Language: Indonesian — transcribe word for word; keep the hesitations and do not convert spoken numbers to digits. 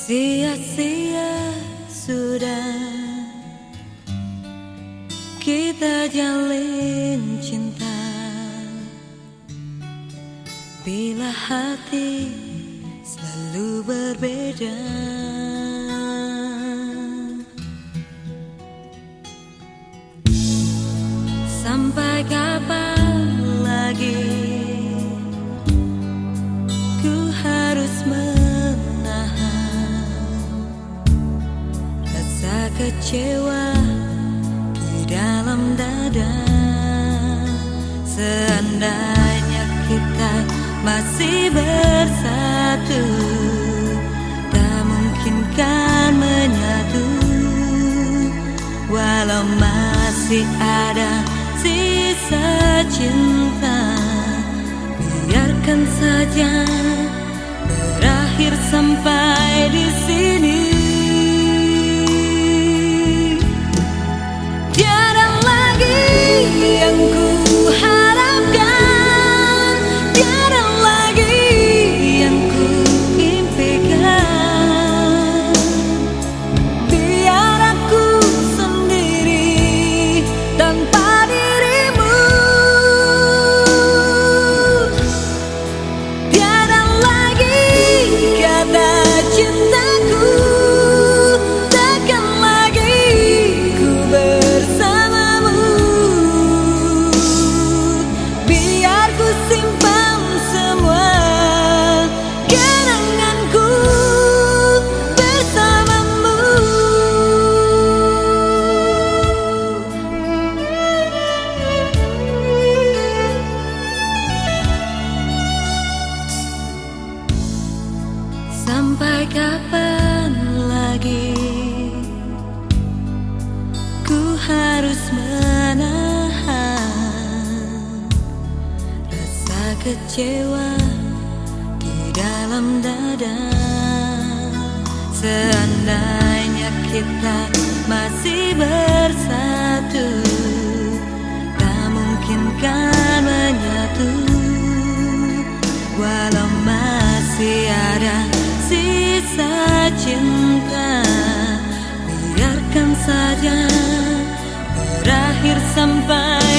Sia-sia sudah kita jalin cinta, bila hati selalu berbeda. Sampai kapan lagi ku harus menahan rasa kecewa di dalam dada. Seandainya kita masih bersatu, tak mungkin kan menyatu. Walau masih ada sisa cinta, biarkan saja berakhir sampai di sini. Tiada lagi yang ku harapkan, tiada lagi yang ku impikan. Biar aku sendiri tanpa dirimu. Tiada lagi kata cintaku, takkan lagi ku bersamamu. Biar ku simpan semua kenanganku bersamamu. Sampai kapan lagi ku harus menahan rasa kecewa di dalam dada. Seandainya kita masih bersatu, tak mungkin kan menyatu. Walau masih ada sisa cinta, biarkan saja berakhir sampai